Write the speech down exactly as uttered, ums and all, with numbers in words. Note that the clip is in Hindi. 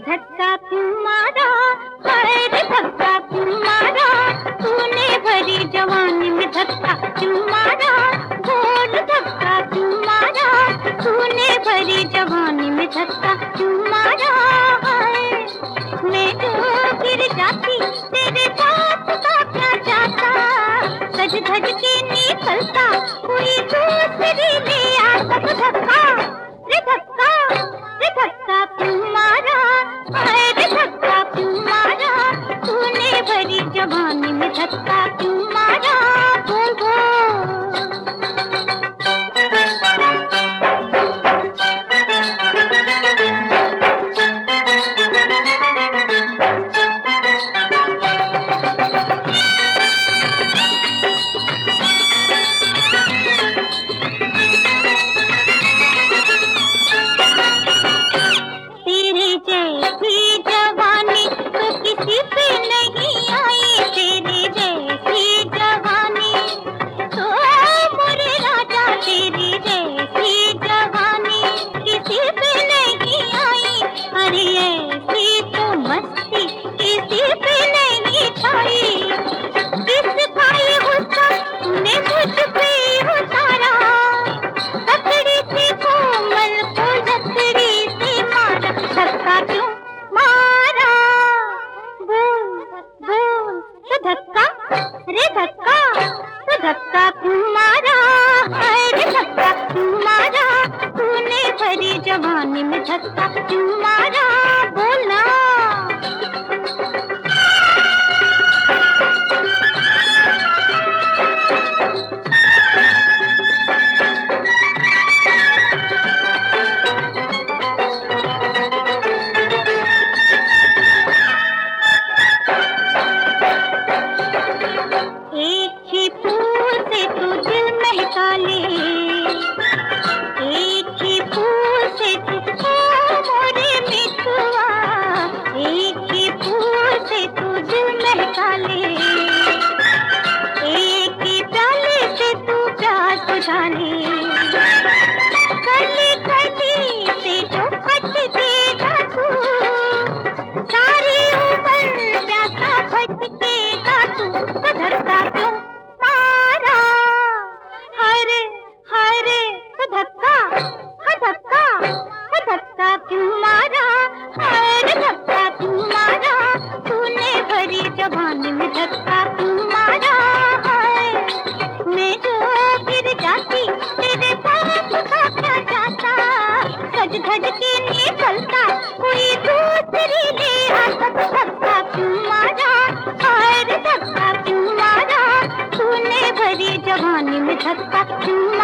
धक्का क्यों मारा, हाय रे धक्का क्यों मारा, तूने भरी जवानी में धक्का क्यों मारा, बोल धक्का क्यों मारा, तूने भरी जवानी में धक्का क्यों मारा। हाय मैं जो गिर जाती तेरे बाप का क्या जाता, सज धज के निकलता कोई दूसरी ले आता। तो धक्का रे धक्का रे धक्का क्यों मारा, हाय रे धक्का क्यों मारा, तूने भरी जवानी में धक्का क्यों मारा। बोल बोल धक्का क्यों मारा, हाय रे धक्का क्यों मारा, तूने भरी जवानी में धक्का क्यों मारा। बोलना जवानी में धक्का क्यों मारा। हाय मैं जो गिर जाती तेरे पास का क्या जाता, सज धज के निकलता कोई दूसरी ले आता। तो धक्का क्यों मारा, हाय रे धक्का क्यों मारा, तूने भरी जवानी में धक्का क्यों